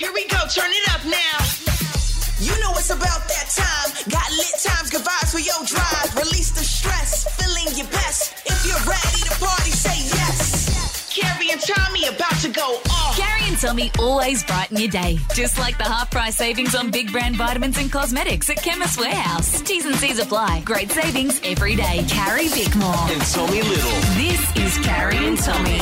Here we go, turn it up now. You know it's about that time. Got lit times, good vibes for your drive. Release the stress, feeling your best. If you're ready to party, say yes. Carrie and Tommy about to go off. Carrie and Tommy always brighten your day. Just like the half-price savings on big brand vitamins and cosmetics at Chemist Warehouse. T's and C's apply. Great savings every day. Carrie Bickmore. And Tommy Little. This is Carrie and Tommy.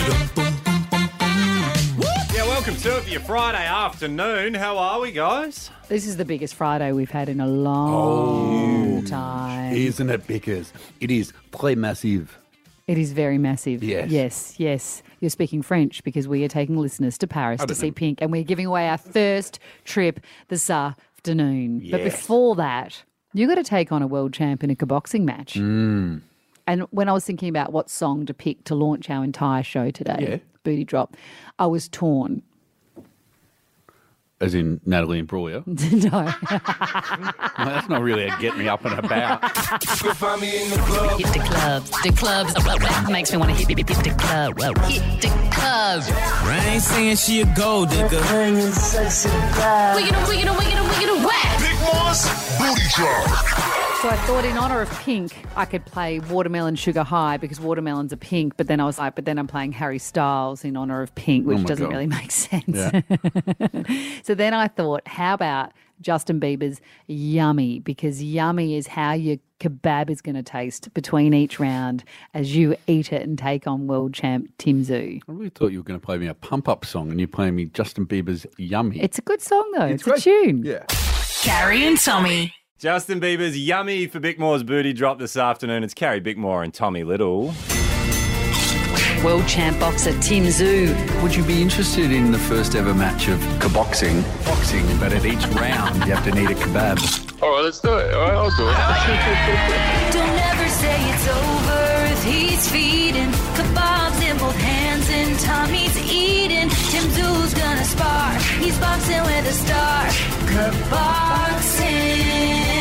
Yeah, welcome to it for your Friday afternoon. How are we, guys? This is the biggest Friday we've had in a long time. Isn't it, Bickers? It is très massive. It is very massive. Yes. Yes. You're speaking French because we are taking listeners to Paris to see Pink, and we're giving away our first trip this afternoon. Yes. But before that, you got to take on a world champ in a kickboxing match. And when I was thinking about what song to pick to launch our entire show today, Booty Drop, I was torn. As in Natalie Imbruglia? No. Well, that's not really a get me up and about. Hit the clubs. The clubs. Makes me want to hit the club. Hit the clubs. I ain't saying she a gold digger. Wiggin' whack. Big Moss, Booty Drop. So I thought in honour of Pink, I could play Watermelon Sugar High because watermelons are pink. But then I was like, I'm playing Harry Styles in honour of Pink, which doesn't really make sense. Yeah. So then I thought, how about Justin Bieber's Yummy? Because yummy is how your kebab is going to taste between each round as you eat it and take on world champ Tim Tszyu. I really thought you were going to play me a pump-up song and you're playing me Justin Bieber's Yummy. It's a good song, though. It's great. a tune. Yeah. Carrie and Tommy. Justin Bieber's Yummy for Bickmore's Booty Drop this afternoon. It's Carrie Bickmore and Tommy Little. World champ boxer Tim Tszyu. Would you be interested in the first ever match of kickboxing? Boxing, but at each round you have to need a kebab. All right, let's do it. All right, I'll do it. Don't ever say it's over if he's feeding. Kebabs in both hands and Tommy's eating. Tim Tszyu's gonna spar. He's boxing with a star. Kebboxing.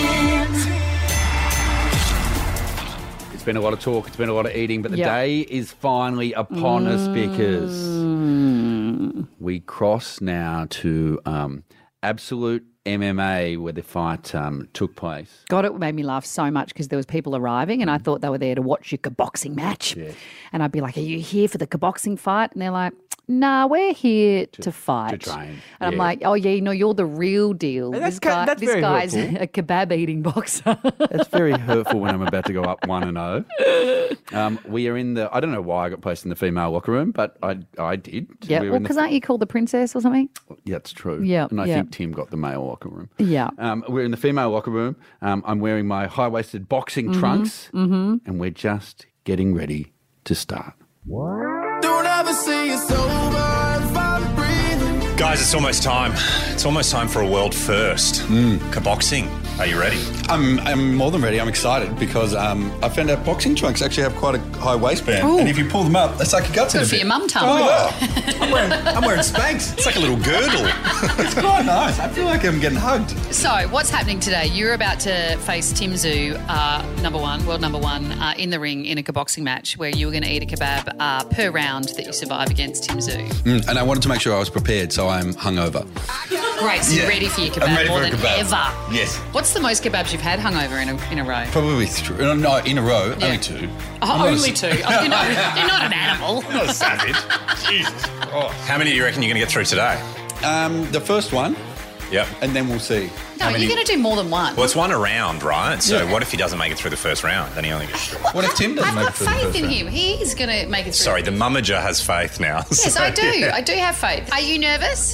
It's been a lot of talk, it's been a lot of eating, but the Yep. day is finally upon us, Bickers. We cross now to Absolute MMA where the fight took place. God, it made me laugh so much because there was people arriving and I thought they were there to watch your kickboxing match. Yeah. And I'd be like, are you here for the kickboxing fight? And they're like, nah, we're here to fight. to train. And I'm Yeah. like, oh, yeah, no, you're the real deal. That's this very guy's hurtful. a kebab-eating boxer. That's very hurtful when I'm about to go up 1-0. We are in the, I don't know why I got placed in the female locker room, but I did. Yeah, We were well, in the- because aren't you called the princess or something? Yeah, that's true. Yeah, And I yeah. think Tim got the male locker room. Yeah. We're in the female locker room. I'm wearing my high-waisted boxing trunks, and we're just getting ready to start. Don't ever say it's over if I'm breathing. Guys, it's almost time. It's almost time for a world first. Kickboxing. Are you ready? I'm more than ready. I'm excited because I found out boxing trunks actually have quite a high waistband. And if you pull them up, that's like your guts in a Good for bit. your mum tum. Oh, I'm wearing Spanx. It's like a little girdle. It's quite nice. I feel like I'm getting hugged. So, what's happening today? You're about to face Tim Tszyu, world number one, in the ring in a kickboxing match where you were going to eat a kebab per round that you survive against Tim Tszyu. And I wanted to make sure I was prepared, so I'm hungover. Great, so you're ready for your kebab I'm ready more for a than kebab. ever. Yes. What's the most kebabs you've had hungover in a row? Probably no, in a row, Yeah. only two. Oh, only two. Oh, you're not an animal. Not a savage. Jesus. Oh. How many do you reckon you're going to get through today? The first one, Yep. and then we'll see. No, you're going to do more than one. Well, it's one a round, right? So Yeah. what if he doesn't make it through the first round? Then he only gets through. What if Tim doesn't I've make got it through the faith first in round? him. He's going to make it through. Sorry, the mummager has faith now. Yes, I do. I do have faith. Are you nervous?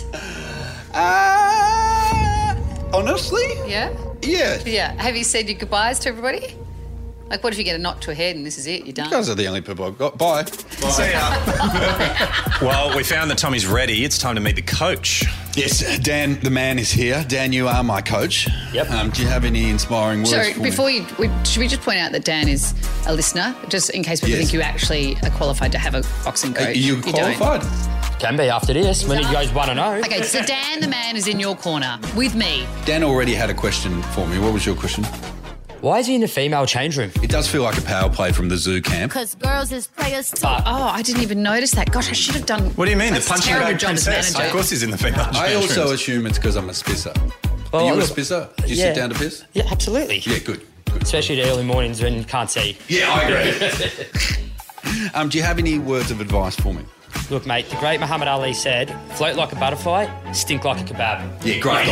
Honestly? Yeah? Yeah. Yeah. Have you said your goodbyes to everybody? Like, what if you get a knock to a head and this is it? You're done. You guys are the only people I've got. Bye. See ya. Well, we found that Tommy's ready. It's time to meet the coach. Yes, Dan, the man is here. Dan, you are my coach. Yep. Do you have any inspiring words So for me? before should we just point out that Dan is a listener, just in case people Yes. think you actually are qualified to have a boxing coach. Are you don't. qualified? Can be after this when he goes 1-0. Okay, so Dan, the man, is in your corner with me. Dan already had a question for me. What was your question? Why is he in the female change room? It does feel like a power play from the zoo camp. Cause girls is players too. I didn't even notice that. Gosh, I should have done. What do you mean? The a punching terrible bag job as princess? manager. Of course he's in the female I change also rooms. assume it's because I'm a spisser. Oh, Are you a look- spisser? Do you Yeah. sit down to piss? Yeah, absolutely. Yeah, good. Especially the early mornings when you can't see. Yeah, I agree. Do you have any words of advice for me? Look, mate, the great Muhammad Ali said, float like a butterfly, stink like a kebab. Yeah, great.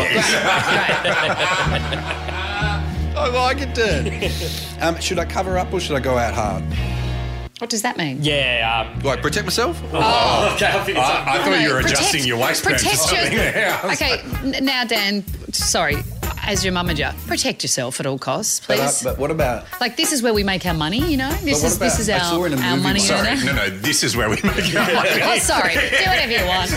I like it, Dad. Should I cover up or should I go out hard? What does that mean? Yeah, Like, protect myself? okay, I think it's I thought you were Protect- adjusting your waistband for protect something your- there. I was Okay, now Dan, sorry, as your mummager, protect yourself at all costs, please. But what about... Like this is where we make our money, you know. This what is about- is I saw in a our movie money once- earner. Sorry, no, this is where we make our money. Oh, sorry. Do whatever you want.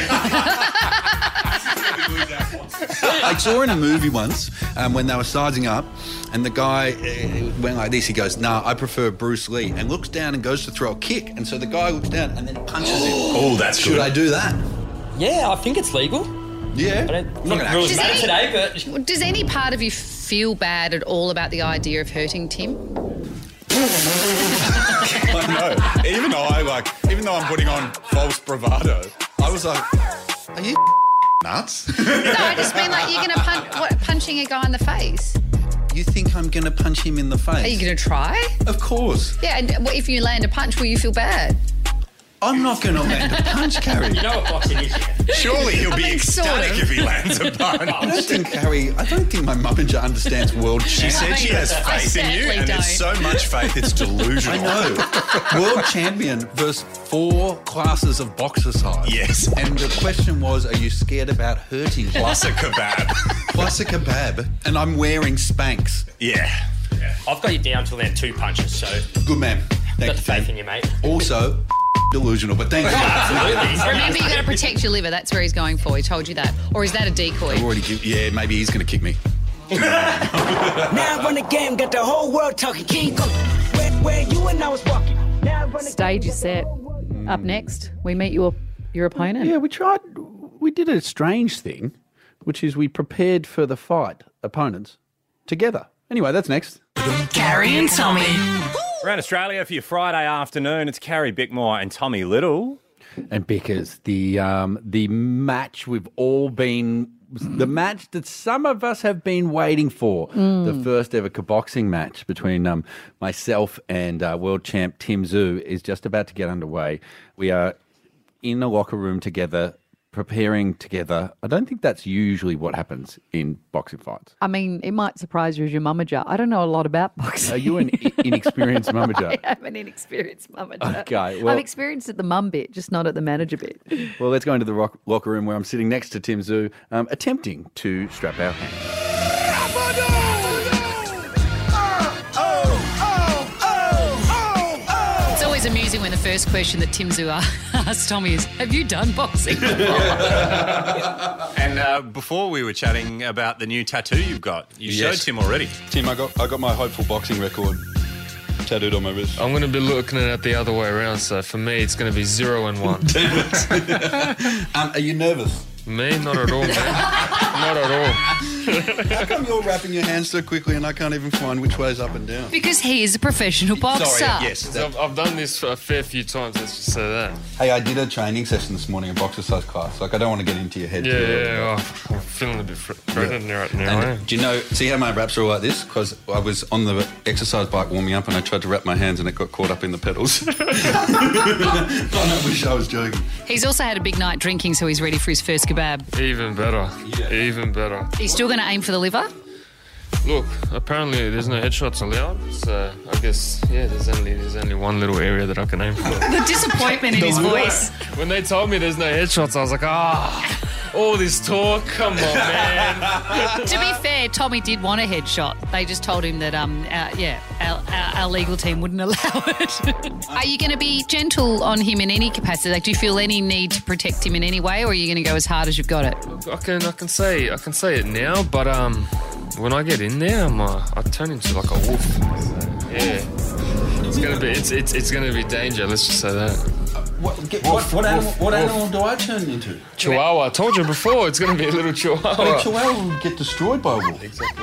I saw in a movie once when they were sizing up and the guy went like this. He goes, nah, I prefer Bruce Lee, and looks down and goes to throw a kick. And so the guy looks down and then punches him. Oh, that's Should good. I do that? Yeah, I think it's legal. Yeah. I don't I'm not think gonna rules Does matter any- today, but... Does any part of you feel bad at all about the idea of hurting Tim? I know. Even though I'm putting on false bravado, I was like, are you nuts? No, I just mean like you're going to punching a guy in the face. You think I'm going to punch him in the face? Are you going to try? Of course. Yeah, and if you land a punch, will you feel bad? I'm not going to land a punch, Carrie. You know what boxing is, yeah? Surely he'll be mean, sort ecstatic of. if he lands a punch. I don't think my mummager understands world She champ. said she has I faith in you, certainly and it's so much faith it's delusional. I know. World champion versus 4 classes of boxercise. Yes. And the question was, are you scared about hurting? Plus a kebab. Plus a kebab. And I'm wearing Spanx. Yeah. I've got you down to land 2 punches, so Good man. got Thank the you, faith Tim. in you, mate. Also, delusional, but thank you. Absolutely. Remember, you got to protect your liver. That's where he's going for. He told you that. Or is that a decoy? Yeah, maybe he's going to kick me. Now I run the game, got the whole world talking. King Kong, where you and I was walking. Now I run the Stage is set. Up next, we meet your opponent. Yeah, we did a strange thing, which is we prepared for the fight opponents together. Anyway, that's next. Carrie and Tommy. Around Australia for your Friday afternoon, it's Carrie Bickmore and Tommy Little. And Bickers, the match we've all been, the match that some of us have been waiting for, the first ever kickboxing match between myself and world champ Tim Tszyu is just about to get underway. We are in a locker room together, preparing together. I don't think that's usually what happens in boxing fights. I mean, it might surprise you as your mummager. I don't know a lot about boxing. Are you an inexperienced mummager? I am an inexperienced mummager. Okay, well- I'm experienced at the mum bit, just not at the manager bit. Well, let's go into the locker room where I'm sitting next to Tim Tszyu, attempting to strap our hands. It's always amusing when the first question that Tim Tszyu asks Tommy is, have you done boxing before? And before we were chatting about the new tattoo you've got, you showed Yes. Tim already. Tim, I got my hopeful boxing record tattooed on my wrist. I'm going to be looking at it the other way around, so for me, it's going to be 0 and 1. Are you nervous? Me? Not at all, man. Not at all. How come you're wrapping your hands so quickly and I can't even find which way's up and down? Because he is a professional boxer. Sorry, yes. I've done this a fair few times, let's just say that. Hey, I did a training session this morning, a boxercise class. Like, I don't want to get into your head too early. Yeah, oh, I'm feeling a bit frustrated right now. And do you know, see how my wraps are all like this? Because I was on the exercise bike warming up and I tried to wrap my hands and it got caught up in the pedals. I wish I was joking. He's also had a big night drinking, so he's ready for his first kebab. Even better. Even better. He's still going to aim for the liver? Look, apparently there's no headshots allowed, so I guess, yeah, there's only one little area that I can aim for. The disappointment in his voice. When they told me there's no headshots, I was like, all this talk, come on, man. To be fair, Tommy did want a headshot. They just told him that, our legal team wouldn't allow it. Are you going to be gentle on him in any capacity? Like, do you feel any need to protect him in any way, or are you going to go as hard as you've got it? I can say it now, but when I get in there, I turn into like a wolf. So, yeah, it's gonna be danger. Let's just say that. What animal do I turn into? Chihuahua. I told you before, it's gonna be a little chihuahua. But a chihuahua would get destroyed by a wolf. Exactly.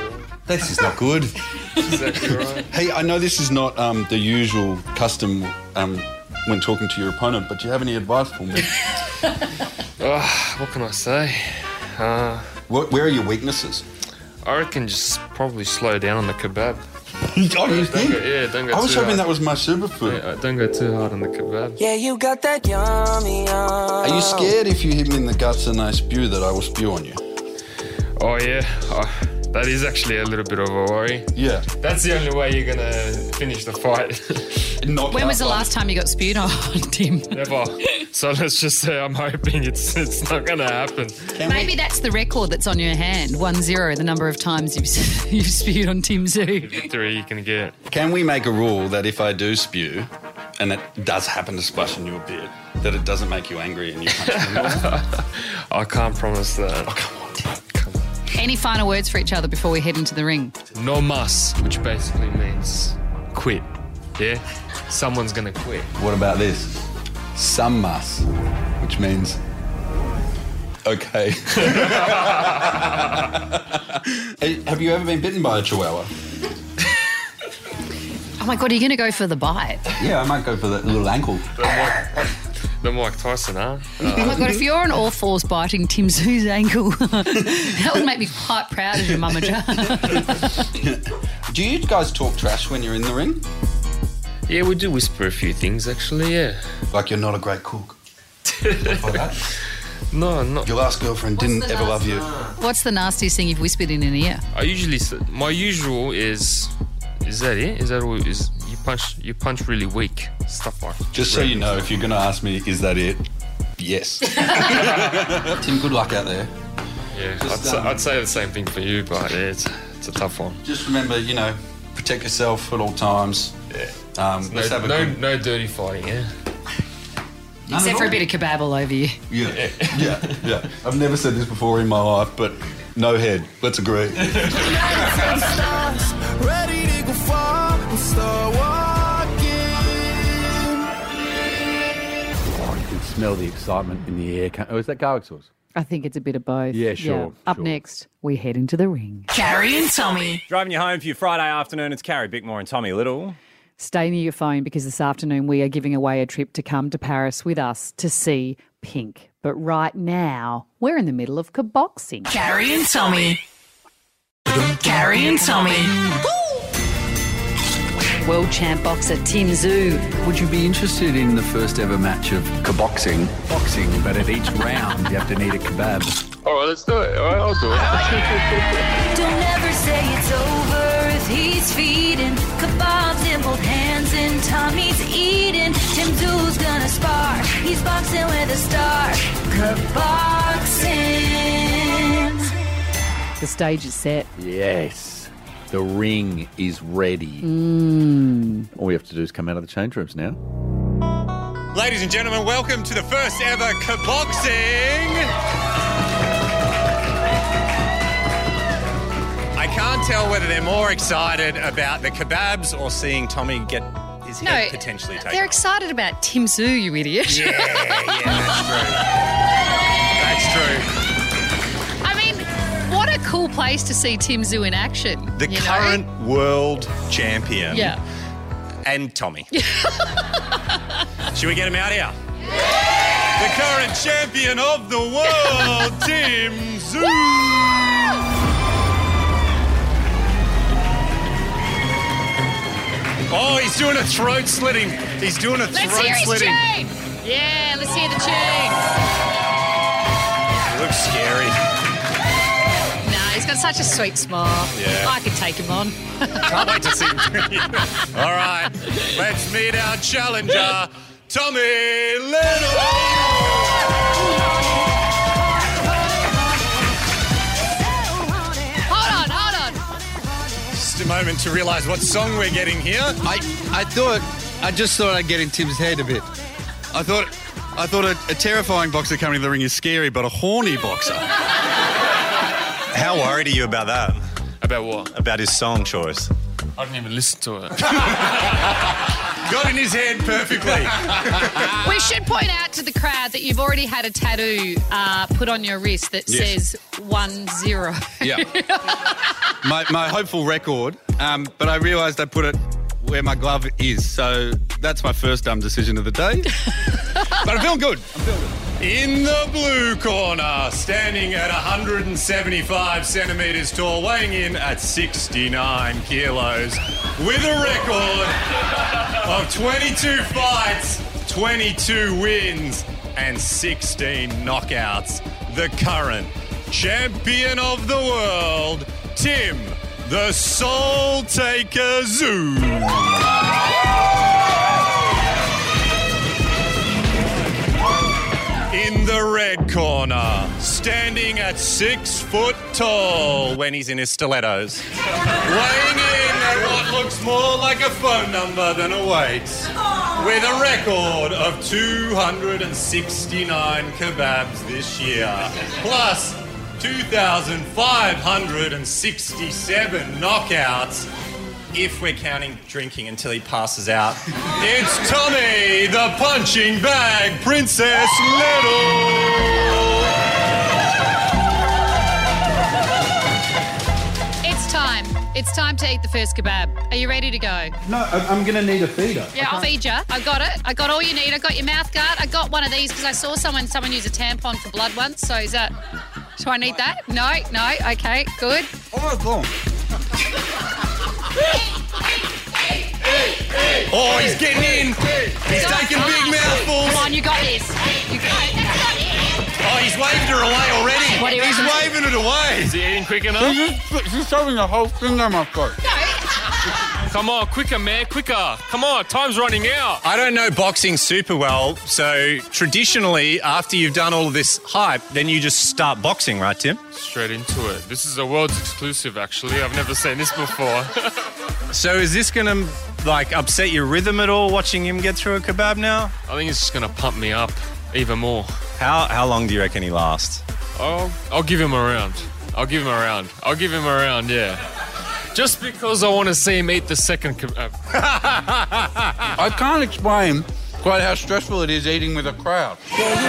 This is not good. Exactly right. Hey, I know this is not the usual custom when talking to your opponent, but do you have any advice for me? What can I say? Where are your weaknesses? I reckon just probably slow down on the kebab. Don't you think? Don't go I was too hoping hard. that was my superfood. Yeah, don't go too hard on the kebab. Yeah, you got that yummy, yum. Are you scared if you hit me in the guts and I spew that I will spew on you? Oh yeah, that is actually a little bit of a worry. Yeah. That's the only way you're gonna finish the fight. When was the last time you got spewed on, Tim? Never. So let's just say I'm hoping it's not gonna happen. Maybe that's the record that's on your hand, 1-0, the number of times you've spewed on Tim Zoo. Victory you can get. Can we make a rule that if I do spew, and it does happen to splash on you a bit, that it doesn't make you angry and you punch me more? I can't promise that. Oh, come on, Tim. Any final words for each other before we head into the ring? No mas, which basically means quit. Yeah? Someone's gonna quit. What about this? Some mas, which means okay. Hey, have you ever been bitten by a chihuahua? Oh my God, are you going to go for the bite? Yeah, I might go for the little ankle. The Mike Tyson, huh? Oh my God, if you're on all fours biting Tim Zoo's ankle, that would make me quite proud of you, Mama John. Do you guys talk trash when you're in the ring? Yeah, we do whisper a few things, actually, yeah. Like you're not a great cook. Like that? No, not. Your last girlfriend didn't ever love you. What's the nastiest thing you've whispered in an ear? I usually my usual is that it? Is that all? Is you punch really weak, stuff like that. Just so you know, if you're going to ask me, is that it? Yes. Tim, good luck out there. Yeah, Just, I'd say the same thing for you, but yeah, it's a tough one. Just remember, protect yourself at all times. Yeah. Let's have a no dirty fighting, yeah. Except for a bit of kebab all over you. Yeah. I've never said this before in my life, but no head. Let's agree. Ready to go far and start walking. Oh, you can smell the excitement in the air. Oh, is that garlic sauce? I think it's a bit of both. Yeah, sure. Up next, we head into the ring. Carrie and Tommy. Driving you home for your Friday afternoon, it's Carrie Bickmore and Tommy Little. Stay near your phone because this afternoon we are giving away a trip to come to Paris with us to see Pink. But right now, we're in the middle of kickboxing. Carrie and Tommy. Carrie and Tommy. World champ boxer Tim Zoo. Would you be interested in the first ever match of kickboxing? Boxing, but at each round you have to need a kebab. All right, let's do it. All right, I'll do it. Don't ever say it's over if he's feeding. Kebabs in both hands and Tommy's eating. Tim Zoo's gonna spar. He's boxing with a star. Kebboxing. The stage is set. Yes. The ring is ready. All we have to do is come out of the change rooms now. Ladies and gentlemen, welcome to the first ever kickboxing. I can't tell whether they're more excited about the kebabs or seeing Tommy get his head potentially taken They're off. excited about Tim Zoo, you idiot. Yeah, that's true. I mean, what a cool place to see Tim Zoo in action. The current world champion. Yeah. And Tommy. Should we get him out here? The current champion of the world, Tim Zoo. Oh, he's doing a throat slitting. He's doing a Let's throat hear his slitting. tune. Yeah, let's hear the tune. He looks scary. Nah, he's got such a sweet smile. Yeah. I could take him on. Can't wait to see him. All right, let's meet our challenger, Tommy Little. Hold on. Just a moment to realise what song we're getting here. I just thought I'd get in Tim's head a bit. I thought a terrifying boxer coming to the ring is scary, but a horny boxer. How worried are you about that? About what? About his song choice. I didn't even listen to it. Got in his head perfectly. We should point out to the crowd that you've already had a tattoo put on your wrist that Yes. says 1-0. Yeah. my hopeful record, but I realised I put it where my glove is, so that's my first dumb decision of the day. But I'm feeling good. In the blue corner, standing at 175 centimetres tall, weighing in at 69 kilos, with a record of 22 fights, 22 wins, and 16 knockouts, the current champion of the world, Tim the Soul Taker Zoo. In the red corner, standing at 6 foot tall when he's in his stilettos, weighing in at what looks more like a phone number than a weight, with a record of 269 kebabs this year, plus 2,567 knockouts, if we're counting drinking until he passes out. It's Tommy, the punching bag Princess Little. It's time to eat the first kebab. Are you ready to go? No, I'm going to need a feeder. Yeah, I'll feed you. I got it. I got all you need. I got your mouth guard. I got one of these because I saw someone use a tampon for blood once. So is that... Do I need that? No. Okay, good. Oh, he's getting in. He's taking big mouthfuls. Come on, you got this. You got it. Oh, he's waved her away already. What do you He's reckon? waving it away. Is he eating quick enough? She's shoving the whole thing down my throat. Come on, quicker, man, quicker. Come on, time's running out. I don't know boxing super well, so traditionally, after you've done all of this hype, then you just start boxing, right, Tim? Straight into it. This is a world's exclusive, actually. I've never seen this before. So is this going to, upset your rhythm at all, watching him get through a kebab now? I think it's just going to pump me up even more. How long do you reckon he lasts? I'll give him a round. I'll give him a round, yeah. Just because I want to see him eat the second kebab. I can't explain quite how stressful it is eating with a crowd.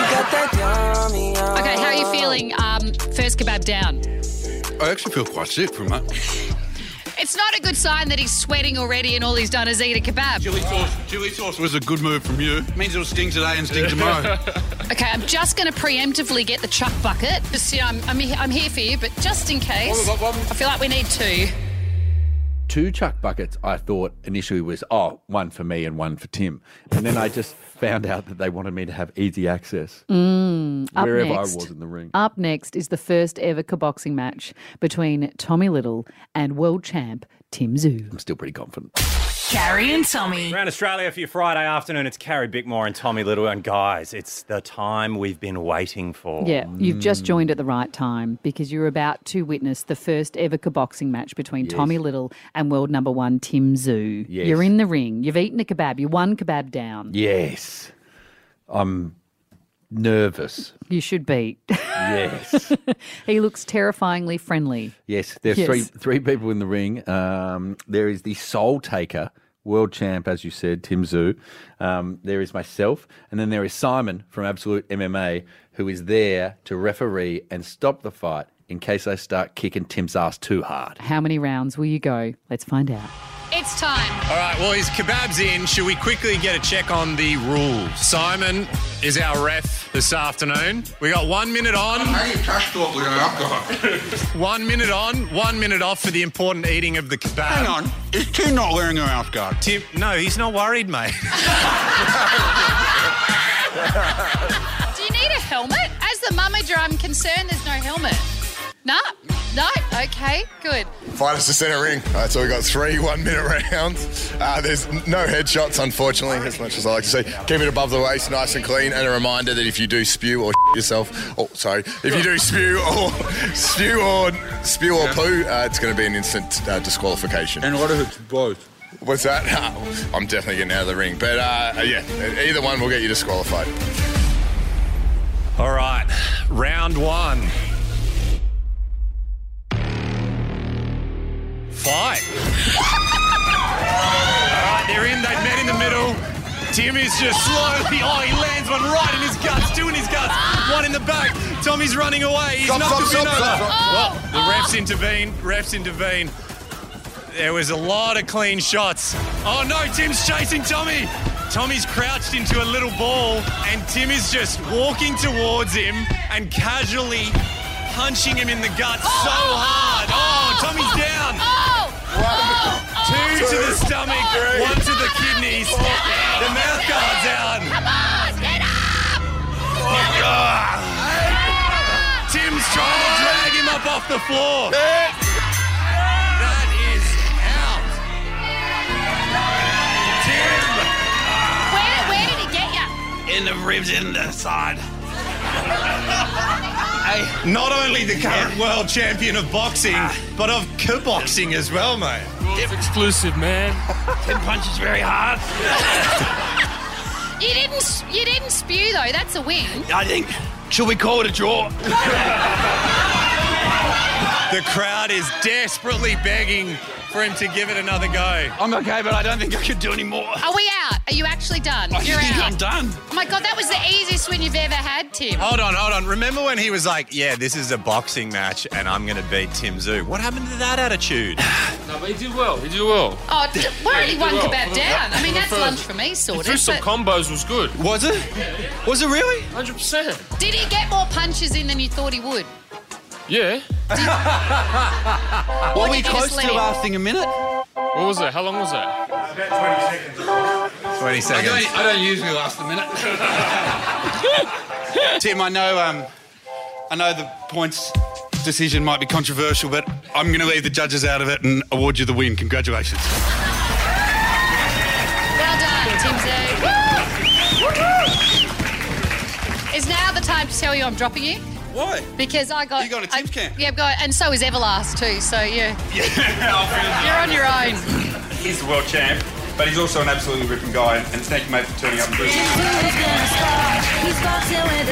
Okay, how are you feeling? First kebab down. I actually feel quite sick from that. It's not a good sign that he's sweating already and all he's done is eat a kebab. Chili sauce was a good move from you. Means it'll sting today and sting tomorrow. Okay, I'm just going to preemptively get the chuck bucket. Just, I'm here for you, but just in case, I feel like we need two. 2 chuck buckets, I thought initially was, one for me and one for Tim. And then I just found out that they wanted me to have easy access wherever I was in the ring. Up next is the first ever kickboxing match between Tommy Little and world champ Tim Zoo. I'm still pretty confident. Carrie and Tommy. Around Australia for your Friday afternoon, it's Carrie Bickmore and Tommy Little. And guys, it's the time we've been waiting for. Yeah, you've just joined at the right time because you're about to witness the first ever kickboxing match between Tommy Little and world number 1 Tim Zoo. Yes. You're in the ring. You've eaten a kebab. You're 1 kebab down. Yes. I'm nervous. You should be. Yes. He looks terrifyingly friendly. Yes, there's three people in the ring. There is the Soul Taker, world champ, as you said, Tim Zoo. There is myself, and then there is Simon from Absolute MMA, who is there to referee and stop the fight in case I start kicking Tim's ass too hard. How many rounds will you go? Let's find out. It's time. All right, well, his kebab's in. Should we quickly get a check on the rules? Simon is our ref this afternoon. We got 1 minute on. How do you trash talk with an alcohol? 1 minute on, 1 minute off for the important eating of the kebab. Hang on, is Tim not wearing a mouth guard? Tim, no, he's not worried, mate. Do you need a helmet? As the mummager, I'm concerned there's no helmet. No? Okay, good. Fight us to centre ring. All right, so we've got 3 1-minute rounds. There's no headshots, unfortunately, as much as I like to see. Keep it above the waist, nice and clean. And a reminder that if you do spew or yourself, if you do spew or poo, it's going to be an instant disqualification. And what if it's both? What's that? I'm definitely getting out of the ring. But either one will get you disqualified. All right, round 1. Fight. All right, they're in. They've met in the middle. Tim is just slowly. Oh, he lands one right in his guts, two in his guts, one in the back. Tommy's running away. He's knocked the bin over. Well, the refs intervene. There was a lot of clean shots. Oh no, Tim's chasing Tommy. Tommy's crouched into a little ball and Tim is just walking towards him and casually punching him in the guts so hard. Oh, Tommy's down. Two to the stomach, one to the kidneys. The mouth guard's out. Come on, get up! Tim's trying to drag him up off the floor. That is out. Tim! Where did he get you? In the ribs, in the side. Not only the current world champion of boxing, but of kickboxing as well, mate. It's exclusive, man. 10 punches very hard. You didn't spew though. That's a win. I think, should we call it a draw? The crowd is desperately begging for him to give it another go. I'm okay, but I don't think I could do any more. Are we out? Are you actually done? You're think out. I'm done. Oh my God, that was the easiest win you've ever had, Tim. Hold on. Remember when he was like, yeah, this is a boxing match and I'm going to beat Tim Zhu. What happened to that attitude? No, but he did well. Oh, we're only one well. kebab down. I mean, that's lunch for me, sort He threw of. some but combos, was good. Was it? Was it really? 100%. did he get more punches in than you thought he would? Yeah. Or Were we did you close just to let him? lasting a minute? What was it? How long was that? 20 seconds. I don't usually last a minute. Tim, I know the points decision might be controversial, but I'm going to leave the judges out of it and award you the win. Congratulations. Well done, Tim Zhu. Is now the time to tell you I'm dropping you? Why? Because I got... You got a Tim's camp. Yeah, I've got, and so is Everlast too, so yeah. You're on your own. He's the world champ, but he's also an absolutely ripping guy. And thank you, mate, for turning up. Who's gonna start? He's boxing with a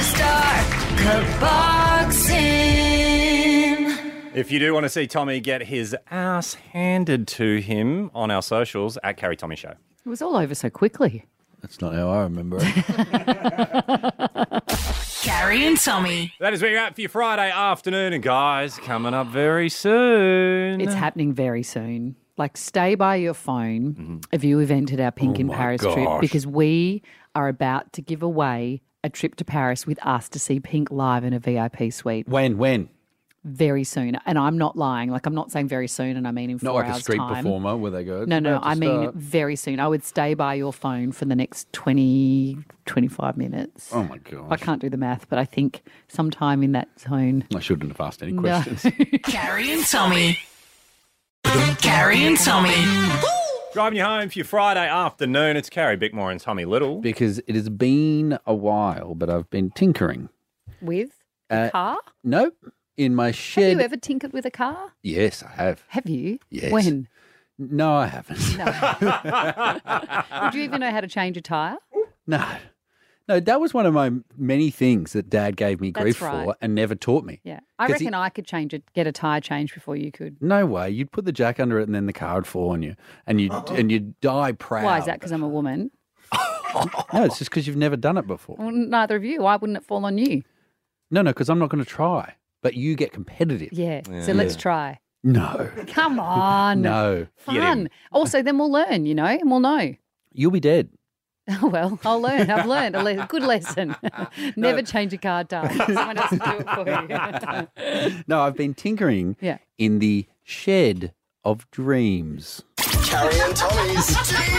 star. Boxing. If you do want to see Tommy get his ass handed to him on our socials, at Carrie Tommy Show. It was all over so quickly. That's not how I remember it. Carrie and Tommy. That is where you're at for your Friday afternoon. And guys, coming up very soon. It's happening very soon. Like, stay by your phone if you have entered our Pink in my Paris trip, gosh. because we are about to give away a trip to Paris with us to see Pink live in a VIP suite. When? Very soon. And I'm not lying. Like, I'm not saying very soon, and I mean in 4 Not like hours' a street time. performer where they go. "It's No, about to I mean start." very soon. I would stay by your phone for the next 20, 25 minutes. Oh my god! I can't do the math, but I think sometime in that zone. I shouldn't have asked any No. questions. Carrie and Tommy. Carrie and Tommy. Driving you home for your Friday afternoon. It's Carrie Bickmore and Tommy Little. Because it has been a while, but I've been tinkering. With a car? Nope. In my shed. Have you ever tinkered with a car? Yes, I have. Have you? Yes. When? No, I haven't. Would you even know how to change a tyre? No. No, that was one of my many things that Dad gave me That's grief right. for and never taught me. Yeah. I 'Cause reckon I could get a tyre changed before you could. No way. You'd put the jack under it and then the car would fall on you. And you'd die proud. Why is that? Because I'm a woman? No, it's just because you've never done it before. Well, neither of you. Why wouldn't it fall on you? No, because I'm not going to try. But you get competitive. Yeah. So let's try. No. Come on. No. Fun. Also, then we'll learn, and we'll know. You'll be dead. Oh, well, I'll learn. I've learned a good lesson. Never change a car tyre. Someone else will do it for you. No, I've been tinkering Yeah. in the shed of dreams. Carrie and Tommy's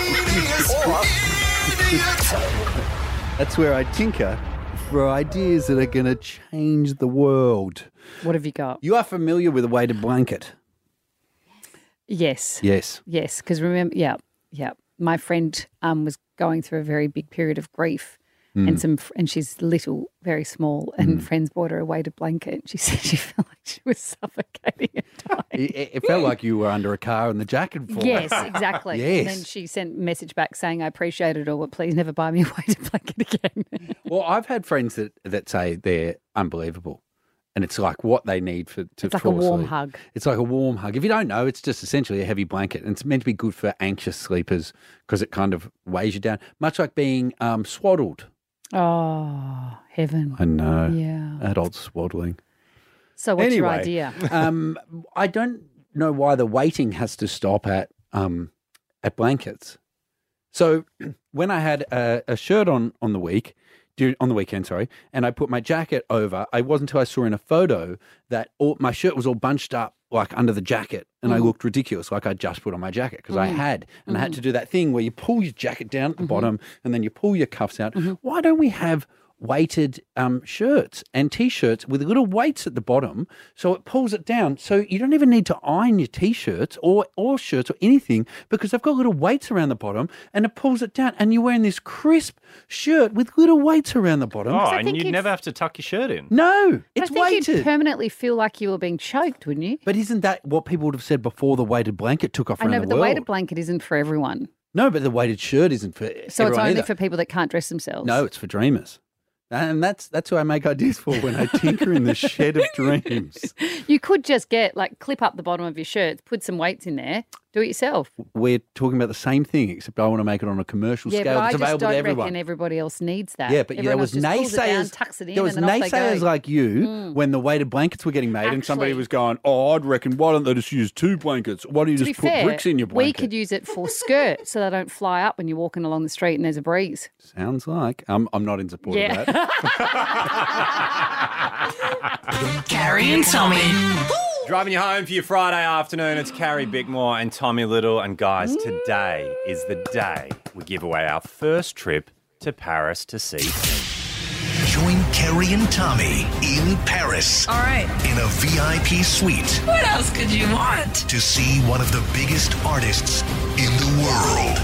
That's where I tinker for ideas that are going to change the world. What have you got? You are familiar with a weighted blanket? Yes. Yes. Yes, because remember, yeah. My friend was going through a very big period of grief, and she's little, very small, and friends bought her a weighted blanket. And she said she felt like she was suffocating and dying. It felt like you were under a car and the jack had fallen. Yes, exactly. Yes. And then she sent a message back saying, I appreciate it all, but please never buy me a weighted blanket again. Well, I've had friends that say they're unbelievable. And it's like what they need to It's like a fall warm asleep. hug. It's like a warm hug. If you don't know, it's just essentially a heavy blanket. And it's meant to be good for anxious sleepers because it kind of weighs you down, much like being swaddled. Oh, heaven. I know. Yeah. Adult swaddling. So what's your Anyway, idea? I don't know why the weighting has to stop at blankets. So when I had a shirt on the weekend, and I put my jacket over, it wasn't until I saw in a photo that my shirt was all bunched up like under the jacket, and I looked ridiculous, like I just put on my jacket because I had to do that thing where you pull your jacket down at the bottom and then you pull your cuffs out. Why don't we have weighted shirts and T-shirts with little weights at the bottom so it pulls it down, so you don't even need to iron your T-shirts or shirts or anything because they've got little weights around the bottom and it pulls it down, and you're wearing this crisp shirt with little weights around the bottom. Oh, and you'd never have to tuck your shirt in. No, it's I think weighted. you'd permanently feel like you were being choked, wouldn't you? But isn't that what people would have said before the weighted blanket took off I around know, the but the world? weighted blanket isn't for everyone. No, but the weighted shirt isn't for So it's everyone only either. for people that can't dress themselves. No, it's for dreamers. And that's who I make ideas for when I tinker in the shed of dreams. You could just clip up the bottom of your shirts, put some weights in there, do it yourself. We're talking about the same thing, except I want to make it on a commercial Yeah, scale but that's I just available don't to everyone. reckon everybody else needs that. Yeah, but there Everyone was else just pulls it down, naysayers. tucks it in, There was and then off they naysayers go. like you when the weighted blankets were getting made, and somebody Actually- was going, "Oh, I'd reckon why don't they just use 2 blankets? Why don't you To be just put fair, bricks in your we blanket?" could use it for skirts so they don't fly up when you're walking along the street and there's a breeze. Sounds like I'm not in support Yeah. of that. Carrie and Tommy. Driving you home for your Friday afternoon, it's Carrie Bickmore and Tommy Little. And guys, today is the day we give away our first trip to Paris to see. Join Carrie and Tommy in Paris. All right. In a VIP suite What else could you want? to see one of the biggest artists in the world.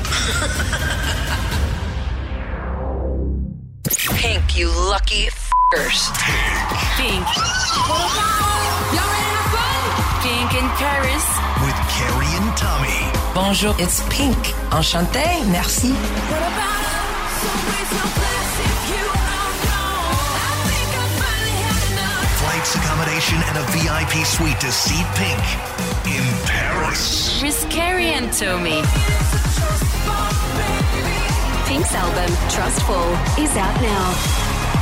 Pink, you lucky f***ers. Pink. Y'all ready to have fun? Pink in Paris. With Carrie and Tommy. Bonjour, it's Pink. Enchanté, merci. Flights, accommodation, and a VIP suite to see Pink in Paris. With Carrie and Tommy. Pink's album, Trustful, is out now.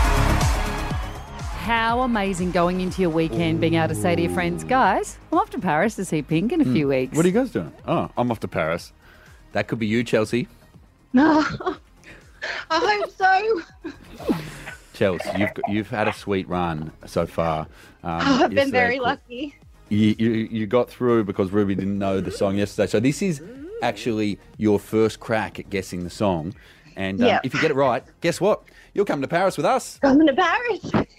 How amazing going into your weekend being able to say to your friends, guys, I'm off to Paris to see Pink in a few weeks. What are you guys doing? Oh, I'm off to Paris. That could be you, Chelsea. No, I hope so. Chelsea, you've had a sweet run so far. I've been yesterday, very lucky. You got through because Ruby didn't know the song yesterday. So this is actually your first crack at guessing the song. And Yeah. if you get it right, guess what? You'll come to Paris with us. Coming to Paris. I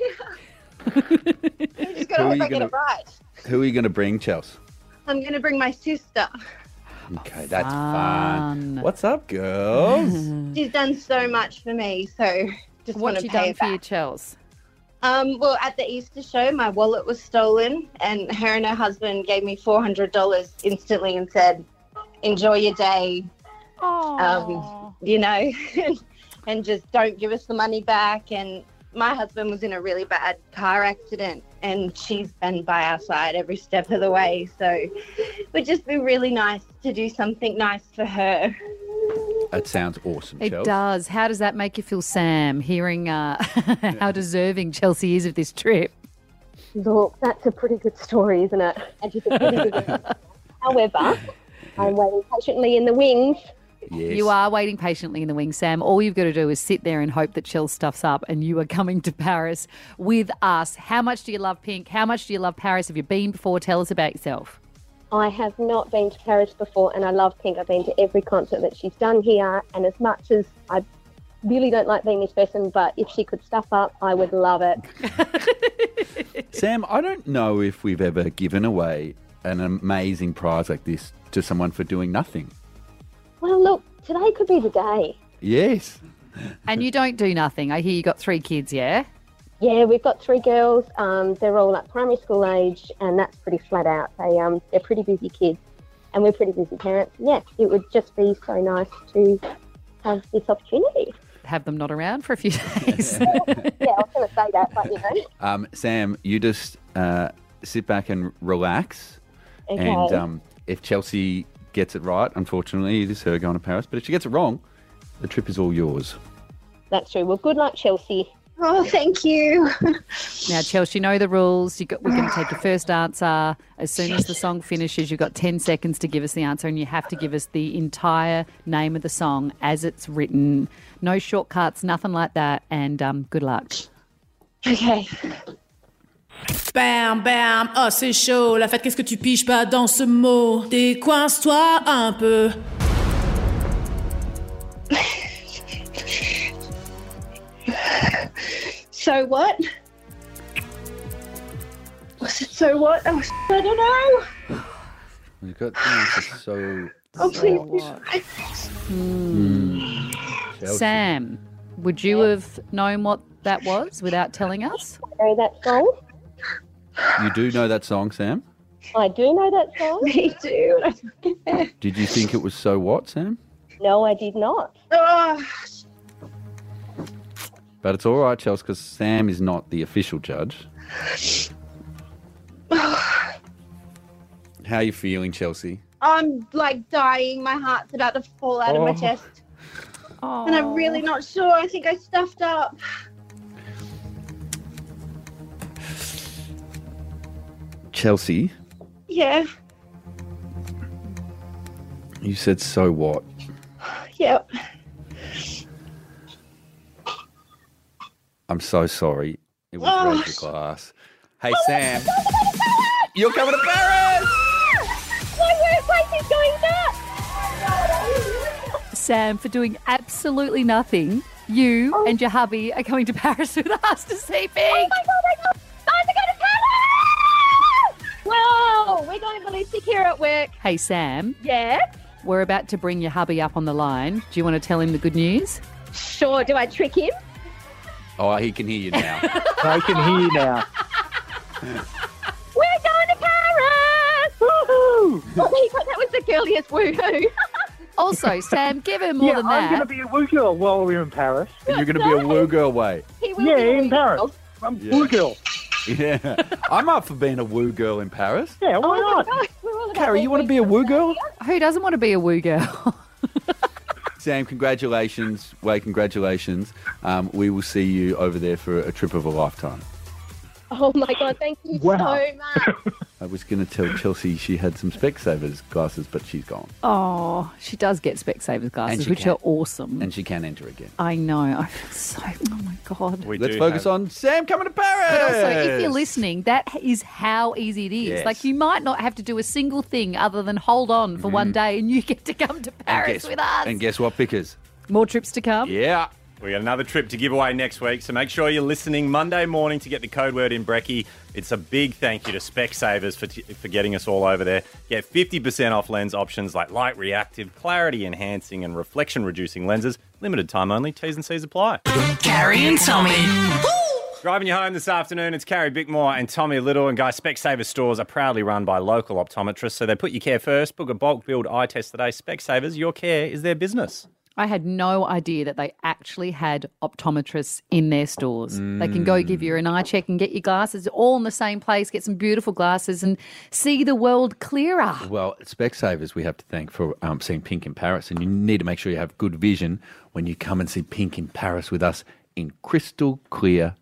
just gotta Who are hope you I get gonna- it right. Who are you going to bring, Chelsea? I'm going to bring my sister. Okay, that's fun. What's up, girls? She's done so much for me, so just want What's to she pay done it for back. you, Chels? Well, at the Easter show, my wallet was stolen, and her and her husband gave me $400 instantly and said, "Enjoy your day." You know, and just don't give us the money back. And my husband was in a really bad car accident, and she's been by our side every step of the way. So it would just be really nice to do something nice for her. That sounds awesome, It Chelsea. does. How does that make you feel, Sam, hearing how deserving Chelsea is of this trip? Look, that's a pretty good story, isn't it? And she's a pretty good one. However, I'm waiting patiently in the wings. Yes. You are waiting patiently in the wings, Sam. All you've got to do is sit there and hope that Chels stuffs up and you are coming to Paris with us. How much do you love Pink? How much do you love Paris? Have you been before? Tell us about yourself. I have not been to Paris before, and I love Pink. I've been to every concert that she's done here, and as much as I really don't like being this person, but if she could stuff up, I would love it. Sam, I don't know if we've ever given away an amazing prize like this to someone for doing nothing. Well, look, today could be the day. Yes. And you don't do nothing. I hear you got 3 kids, yeah? Yeah, we've got 3 girls. They're all at primary school age, and that's pretty flat out. They're pretty busy kids, and we're pretty busy parents. Yeah, it would just be so nice to have this opportunity. Have them not around for a few days. Yeah, I'll see going to say that, but you know. Sam, you just sit back and relax. Okay. And if Chelsea gets it right, unfortunately, it is her going to Paris. But if she gets it wrong, the trip is all yours. That's true. Well, good luck, Chelsea. Oh, thank you. Now, Chelsea, you know the rules. We're going to take your first answer. As soon as the song finishes, you've got 10 seconds to give us the answer, and you have to give us the entire name of the song as it's written. No shortcuts, nothing like that. And good luck. Okay. Bam, bam, oh c'est chaud. La fête, qu'est-ce que tu piges pas dans ce mot? Décoince-toi un peu. So what? Was it so what? Oh, I don't know. You've got the answer so... Oh, please. Chelsea. Sam, would you have known what that was without telling us? I know that song. You do know that song, Sam? I do know that song. Me too. Did you think it was So What, Sam? No, I did not. Oh, But it's all right, Chelsea, because Sam is not the official judge. How are you feeling, Chelsea? I'm like dying. My heart's about to fall out of my chest. And I'm really not sure. I think I stuffed up. Chelsea, Yeah. you said So What? Yep. I'm so sorry. It was Oh. Raise Your Glass. Hey, Sam, you're coming to Paris! My workplace is going back. Sam, for doing absolutely nothing, you and your hubby are coming to Paris with us to see Pink. Oh my God, time to go to Paris! Whoa, we're going ballistic here at work. Hey, Sam, Yeah? we're about to bring your hubby up on the line. Do you want to tell him the good news? Sure, do I trick him? Oh, he can hear you now. I can hear you now. We're going to Paris! Woohoo! Oh my God, that was the girliest woohoo. Also, Sam, give him more than I'm going that. to be a woo girl while we're in Paris. You're going to be a woo girl, wait. He will Yeah, be a in woo Paris. girl. I'm Yeah. woo girl. Yeah. I'm up for being a woo girl in Paris. Yeah, why Oh my not? God, we're all about Carrie, you want to be a woo girl? Who doesn't want to be a woo girl? Sam, congratulations. Wade, congratulations. We will see you over there for a trip of a lifetime. Oh my God, thank you Wow. so much. I was going to tell Chelsea she had some Specsavers glasses, but she's gone. Oh, she does get Specsavers glasses, she which can. are awesome. And she can enter again. I know. I feel so. Oh my God. Let's focus on Sam coming to Paris. But also, if you're listening, that is how easy it is. Yes. Like, you might not have to do a single thing other than hold on for one day and you get to come to Paris with us. And guess what, Pickers? More trips to come. Yeah. We got another trip to give away next week, so make sure you're listening Monday morning to get the code word in Brekkie. It's a big thank you to Specsavers for getting us all over there. Get 50% off lens options like light reactive, clarity enhancing and reflection reducing lenses. Limited time only. T's and C's apply. Carrie and Tommy. Driving you home this afternoon, it's Carrie Bickmore and Tommy Little. And guys, Specsavers stores are proudly run by local optometrists, so they put your care first. Book a bulk build eye test today. Specsavers, your care is their business. I had no idea that they actually had optometrists in their stores. They can go give you an eye check and get your glasses all in the same place, get some beautiful glasses and see the world clearer. Well, Specsavers we have to thank for seeing Pink in Paris, and you need to make sure you have good vision when you come and see Pink in Paris with us in crystal clear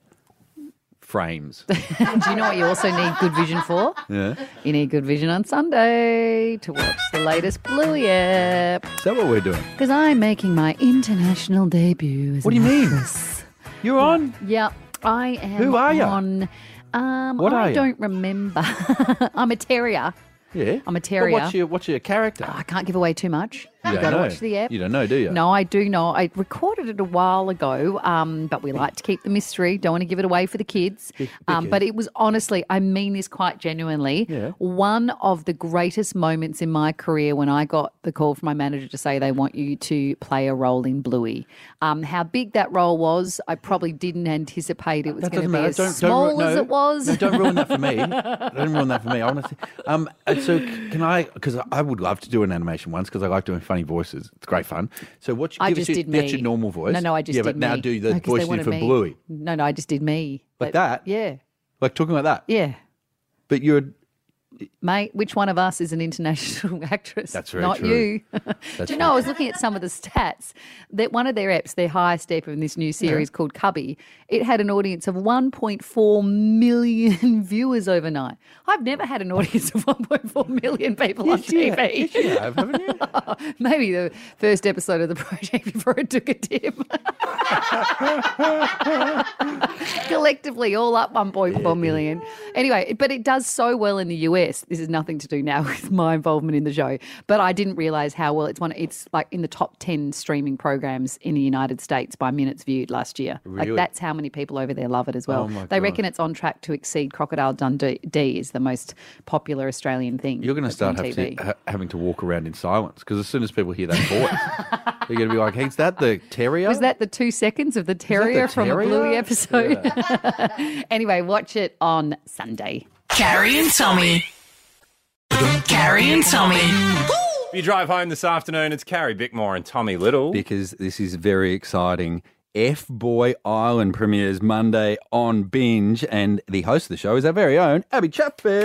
frames. Do you know what you also need good vision for? Yeah. You need good vision on Sunday to watch the latest Bluey app. Is that what we're doing? Because I'm making my international debut as What do you mean? actress. You're on? Yeah, I am. Who are you? On, What are I you? don't remember. I'm a terrier. Yeah. I'm a terrier. But what's your character? I can't give away too much. You You've don't got to know. watch the app. You don't know, do you? No, I do know. I recorded it a while ago, but we like to keep the mystery. Don't want to give it away for the kids. But it was honestly, I mean this quite genuinely, one of the greatest moments in my career when I got the call from my manager to say they want you to play a role in Bluey. How big that role was, I probably didn't anticipate it was That going to doesn't be matter. as small as it was. No, don't ruin that for me. Don't ruin that for me. I want to see. So can I? Because I would love to do an animation once because I like doing funny voices. It's great fun. So what? I just did me. That's your normal voice. No, I just yeah, did but now me. do the No, 'cause voice they you wanted for me. Bluey. No, I just did me. Like that? Yeah. Like talking like that? Yeah. But you're... Mate, which one of us is an international actress? That's very Not true. you. That's Do you know, I was looking at some of the stats that one of their eps, their highest ep in this new series called Cubby, it had an audience of 1.4 million viewers overnight. I've never had an audience of 1.4 million people on TV. Yes, you have, haven't you? Maybe the first episode of the project before it took a dip. Collectively, all up 1.4 million. Anyway, but it does so well in the US. This is nothing to do now with my involvement in the show, but I didn't realise how well it's like in the top 10 streaming programs in the United States by minutes viewed last year. Really? Like that's how many people over there love it as well. Oh my They God. reckon it's on track to exceed Crocodile Dundee is the most popular Australian thing. You're going to that's start on TV. having to walk around in silence because as soon as people hear that voice, they're going to be like, hey, is that the terrier? Was that the 2 seconds of the terrier from a terrier? Bluey episode? Anyway, watch it on Sunday. Carrie and Tommy. Carrie and Tommy. If you drive home this afternoon, it's Carrie Bickmore and Tommy Little. Because this is very exciting. F-Boy Island premieres Monday on Binge, and the host of the show is our very own Abby Chatfield.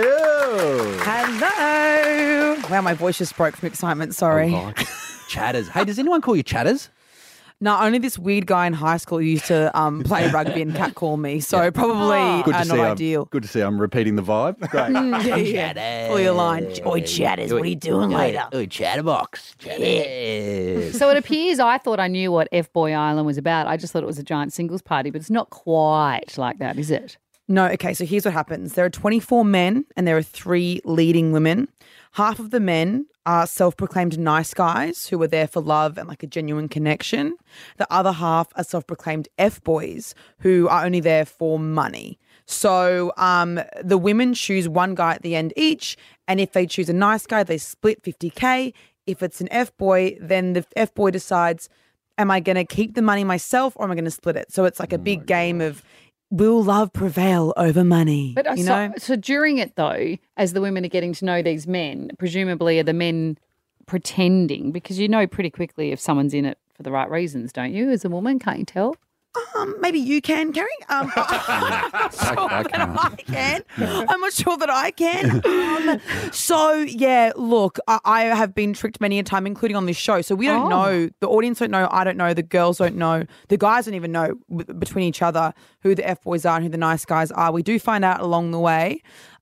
Hello. Wow, my voice just broke from excitement. Sorry. Oh, Chatters. Hey, does anyone call you Chatters? No, only this weird guy in high school who used to play rugby and catcall me. So probably Good to not see ideal. Good to see I'm repeating the vibe. Great. Yeah. Pull your line. Oi, Chatters, what are you doing later? Oi, Chatterbox. Chatters. So it appears I thought I knew what F-Boy Island was about. I just thought it was a giant singles party, but it's not quite like that, is it? No, okay, so here's what happens. There are 24 men and there are 3 leading women. Half of the men are self-proclaimed nice guys who are there for love and like a genuine connection. The other half are self-proclaimed F-boys who are only there for money. So the women choose one guy at the end each, and if they choose a nice guy, they split 50K. If it's an F-boy, then the F-boy decides, am I going to keep the money myself or am I going to split it? So it's like a big game of, will love prevail over money? But you know? so during it, though, as the women are getting to know these men, presumably are the men pretending? Because you know pretty quickly if someone's in it for the right reasons, don't you? As a woman, can't you tell? Maybe you can, Carrie. I'm not sure that I can. I'm not sure that I can. So, yeah, look, I have been tricked many a time, including on this show. So we don't know. The audience don't know. I don't know. The girls don't know. The guys don't even know between each other who the F-boys are and who the nice guys are. We do find out along the way,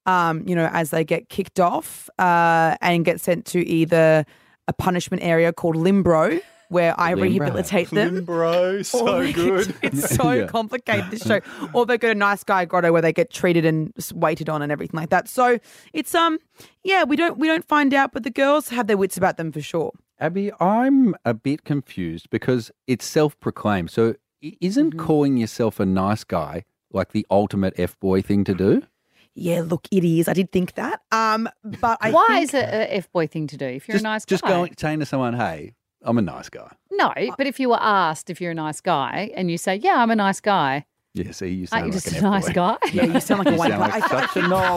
as they get kicked off and get sent to either a punishment area called Limbro, where I rehabilitate them. Bro, so good. It's so complicated, this show. Or they go to Nice Guy Grotto where they get treated and waited on and everything like that. So it's we don't find out, but the girls have their wits about them for sure. Abby, I'm a bit confused because it's self-proclaimed. So isn't calling yourself a nice guy like the ultimate F-boy thing to do? Yeah, look, it is. I did think that. But Why is it an F-boy thing to do if you're a nice guy? Just saying to someone, hey, I'm a nice guy. No, but if you were asked if you're a nice guy and you say, yeah, I'm a nice guy. Yeah, see, you Aren't sound you like just an a nice F-boy. guy? Yeah, you sound like a You white sound guy. like such a knob.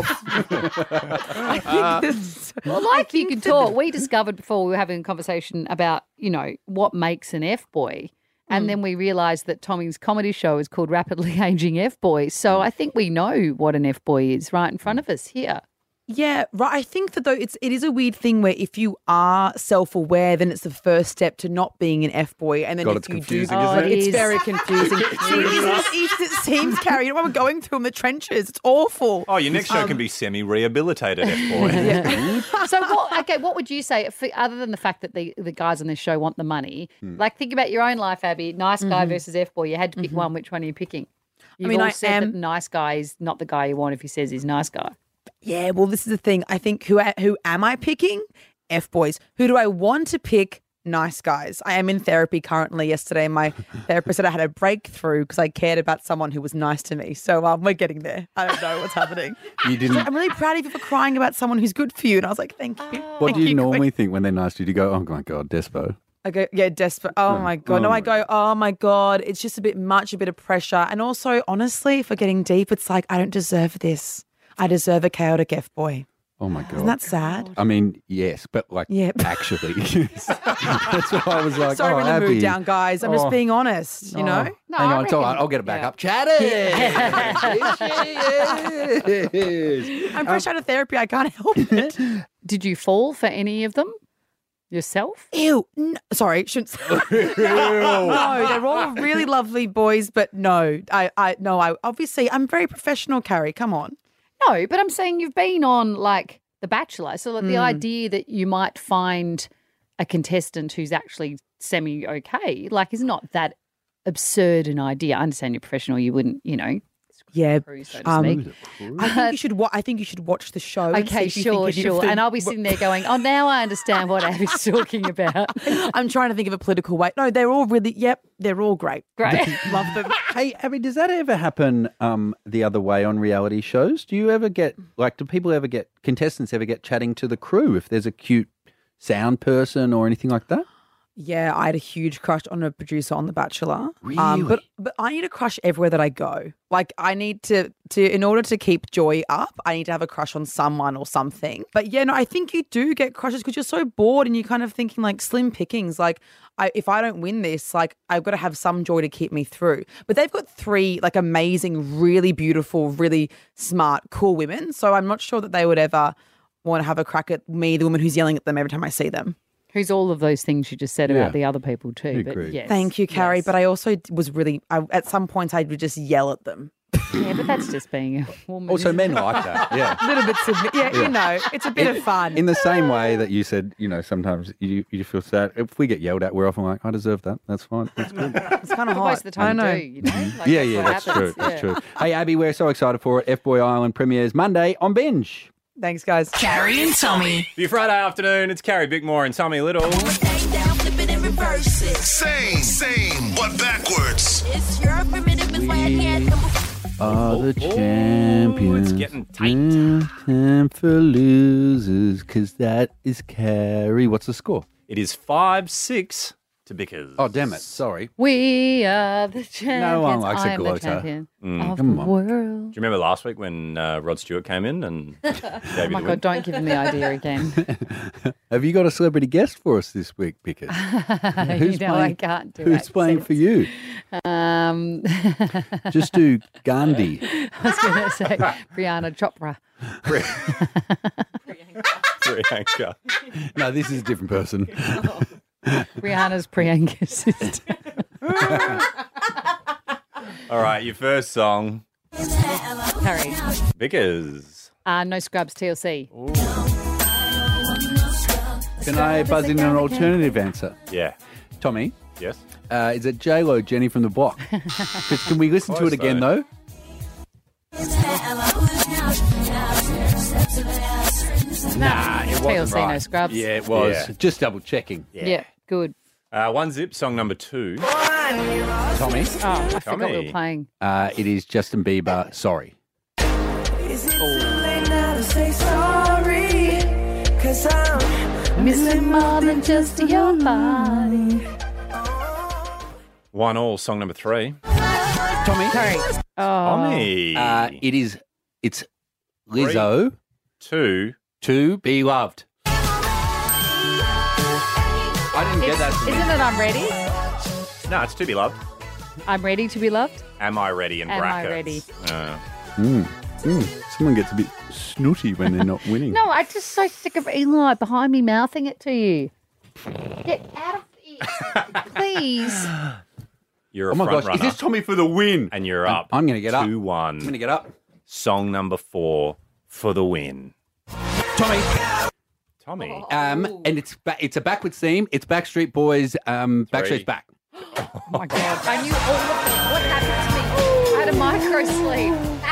I think this. Well, like you can talk. We discovered before we were having a conversation about, what makes an F-boy. And then we realised that Tommy's comedy show is called Rapidly Aging F-Boy. So I think we know what an F-boy is right in front of us here. Yeah, right. I think that though it is a weird thing where if you are self-aware, then it's the first step to not being an F-boy. And then God, if it's you confusing, do, isn't it? it's very confusing. It's as easy as it seems, Carrie. You know what we're going through in the trenches. It's awful. Oh, your next show can be semi-rehabilitated F-boy. So what would you say, other than the fact that the guys on this show want the money, like think about your own life, Abby, nice guy versus F-boy. You had to pick one. Which one are you picking? You've all said that nice guy is not the guy you want if he says he's nice guy. Yeah, well, this is the thing. I think who am I picking? F-boys. Who do I want to pick? Nice guys. I am in therapy currently. Yesterday, my therapist said I had a breakthrough because I cared about someone who was nice to me. So we're getting there. I don't know what's happening. You didn't. I'm really proud of you for crying about someone who's good for you. And I was like, thank you. What do you normally think when they're nice to you? Do you go, oh my God, despo? I go, yeah, desperate. Oh my God. No, I go, oh my God. It's just a bit much, a bit of pressure. And also, honestly, if we're getting deep, it's like, I don't deserve this. I deserve a chaotic F-boy. Oh my god. Isn't that sad? I mean, yes, but like Yeah. actually, yes. That's what I was like. Sorry, oh, when the mood Abby. down, guys. I'm just being honest, you know? No, hang on, it's all right. I'll get it back up. Chat it. I'm fresh out of therapy. I can't help it. Did you fall for any of them yourself? Ew. Sorry, shouldn't say. No, they're all really lovely boys, but no. I obviously, I'm very professional, Carrie. Come on. No, but I'm saying you've been on like The Bachelor. So like, the idea that you might find a contestant who's actually semi-okay, like, is not that absurd an idea. I understand you're professional. You wouldn't, Yeah, crew, so to speak. I think you should. I think you should watch the show. and Okay, see if you think sure. And I'll be sitting there going, "Oh, now I understand what Abby's talking about." I'm trying to think of a political way. No, they're all really. Yep, they're all great. Great, love them. Hey, Abby, does that ever happen the other way on reality shows? Do you ever get contestants ever get chatting to the crew if there's a cute sound person or anything like that? Yeah, I had a huge crush on a producer on The Bachelor. Really? But I need a crush everywhere that I go. Like, I need to in order to keep joy up, I need to have a crush on someone or something. But yeah, no, I think you do get crushes because you're so bored and you're kind of thinking like slim pickings. Like, if I don't win this, like, I've got to have some joy to keep me through. But they've got 3 like amazing, really beautiful, really smart, cool women. So I'm not sure that they would ever want to have a crack at me, the woman who's yelling at them every time I see them. Who's all of those things you just said Yeah. about the other people too. But Agreed. yes. Thank you, Carrie. But I also was really, at some points, I would just yell at them. Yeah, but that's just being a woman. Also, men like that. Yeah. A little bit, Yeah. it's a bit of fun. In the same way that you said, sometimes you feel sad. If we get yelled at, we're often like, I deserve that. That's fine. That's good. It's kind of But hot. most of the time I know. you do, you know? Like, yeah, what that's true. happens. That's Yeah. true. Hey, Abby, we're so excited for it. F-Boy Island premieres Monday on Binge. Thanks, guys. Carrie and Tommy. Your Friday afternoon, it's Carrie Bickmore and Tommy Little. Same, but backwards. It's your primitive is why I can't. Are the champions. it's getting tight. Time for losers, because that is Carrie. What's the score? It is 5-6 to Bickers. Oh, damn it. Sorry. We are the champions. No one likes a I am the gloater. champion of Come the on. world. Do you remember last week when Rod Stewart came in and Oh gave you my the God, don't give him the idea again. Have you got a celebrity guest for us this week, Bickers? You know I can't do Who's playing for you? Just do Gandhi. I was going to say Brianna Chopra. Priyanka. No, this is a different person. Brianna's Priyanka's sister. All right, your first song, Harry. Bickers. No Scrubs TLC. Can I buzz in an alternative answer? Yeah. Tommy? Yes? Is it J-Lo, Jenny from the Block? 'Cause can we listen to Close, it again, though. Nah, it wasn't TLC, right. No Scrubs. Yeah, it was. Yeah. Just double checking. Yeah, good. One Zip, song number 2. Tommy? Oh, I forgot we Tommy. were playing. It is Justin Bieber, Sorry. Missing more than just your body. 1-1, song number 3. Tommy? Harry. Oh. Tommy. It's Lizzo. 2. To Be Loved. I didn't get that. Isn't it I'm ready? No, it's To Be Loved. I'm ready to be loved? Am I ready in Am I brackets? Someone gets a bit snooty when they're not winning. No, I'm just so sick of Eli behind me mouthing it to you. Get out of it. Please. You're a Oh my front gosh, is runner. this Tommy for the win? And you're up. I'm going to get up. 2-1. I'm going to get up. Song number 4 for the win. Tommy. Tommy. And it's a backwards theme. It's Backstreet Boys. Backstreet's Back. Oh my God. I knew all of them. What happened to me? I had a micro sleep.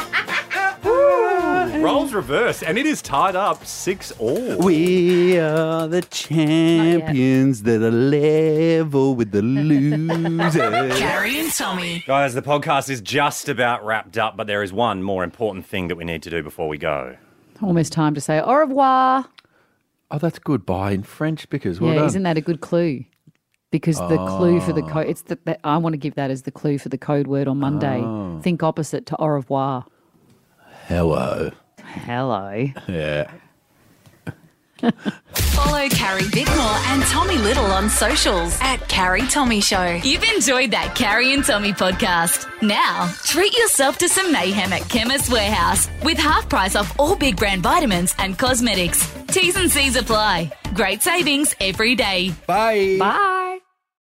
Roles reverse, and it is tied up 6-all. We are the champions that are level with the losers. Carrie and Tommy. Guys, the podcast is just about wrapped up, but there is one more important thing that we need to do before we go. Almost time to say au revoir. Oh, that's goodbye in French because well Yeah, done. isn't that a good clue? Because the clue for the code, it's I want to give that as the clue for the code word on Monday. Oh. Think opposite to au revoir. Hello. Hello. Yeah. Follow Carrie Bickmore and Tommy Little on socials at Carrie Tommy Show. You've enjoyed that Carrie and Tommy podcast. Now, treat yourself to some mayhem at Chemist Warehouse with half price off all big brand vitamins and cosmetics. T's and C's apply. Great savings every day. Bye. Bye.